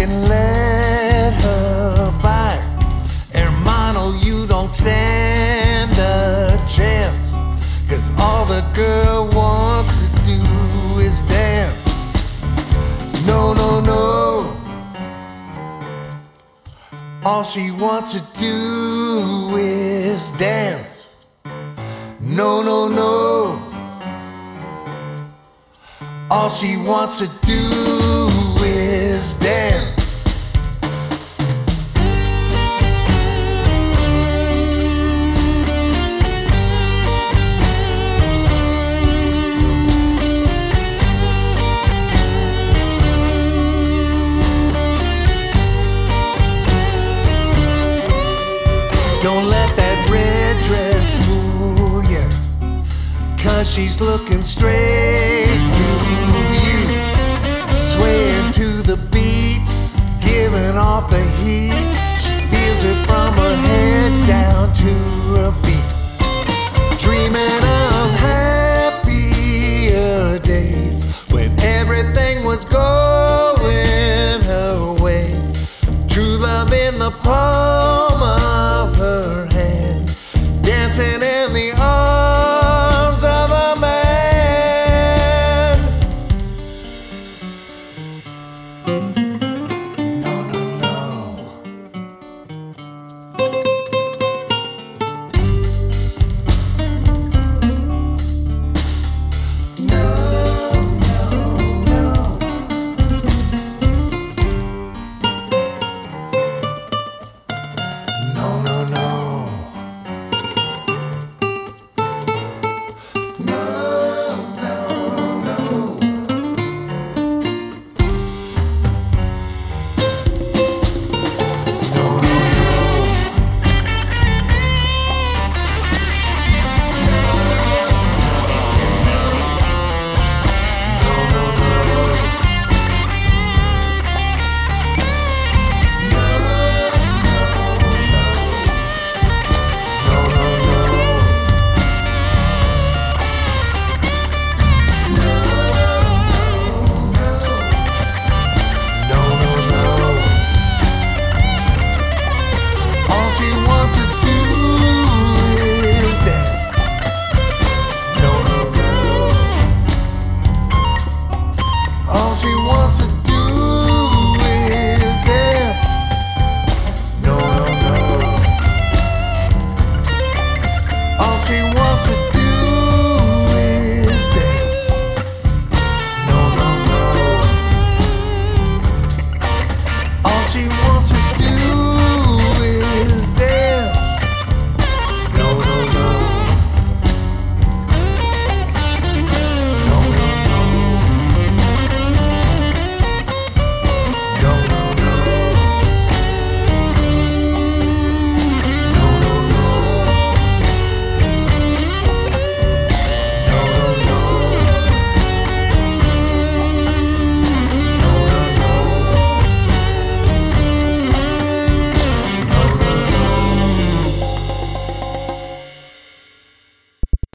and let her bite. Hermano, you don't stand a chance, 'cause all the girl wants to do is dance. No, no, no, all she wants to do is dance. No, no, no, all she wants to do is dance. Don't let that red dress fool you, 'cause she's looking straight through you. Swaying to the beat, giving off the heat. She feels it from her head